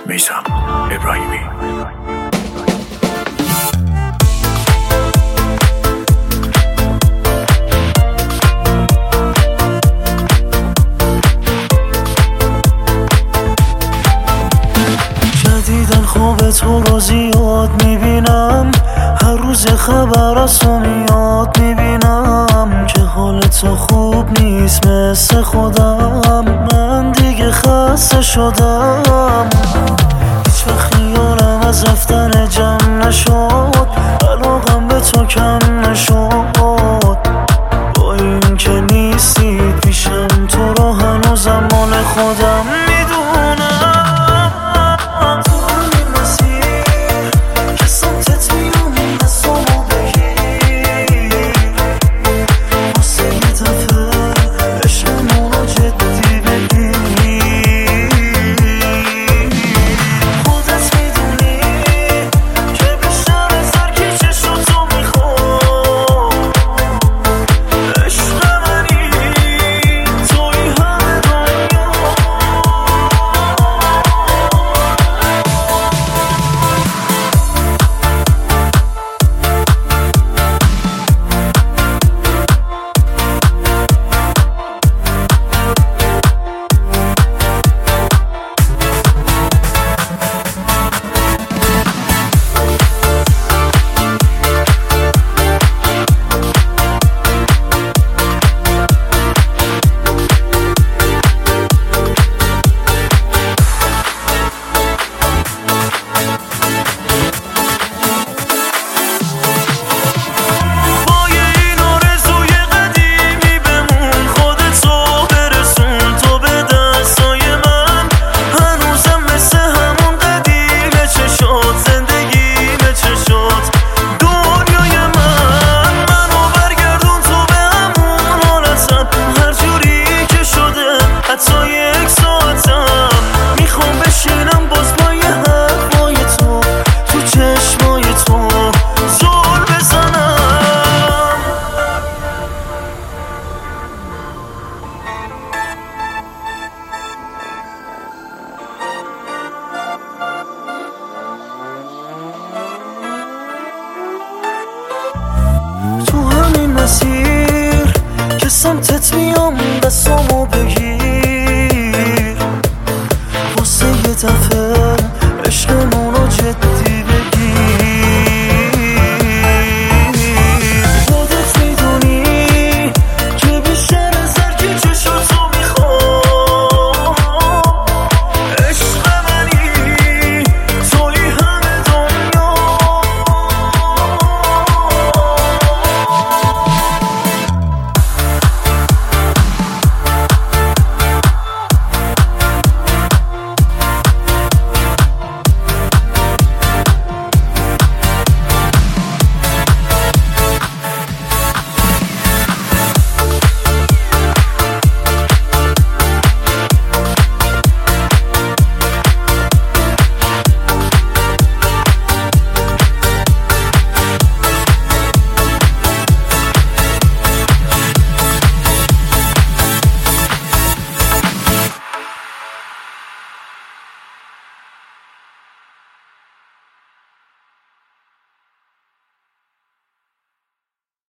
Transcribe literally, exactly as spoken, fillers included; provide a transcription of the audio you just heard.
میثم ابراهیمی. جدیدن خواب تو رو زیاد میبینم، هر روز خبر از تو میاد میبینم که حال تو خوب نیست مثل خودم. من دیگه خسته شدم، هیچ وقت خیالم از رفتن جمع نشد، علاقم به تو کم نشد. با این که نیستی پیشم تو رو هنوزم مال خودم میدونم. تو همین مسیر که سمتت میام دستامو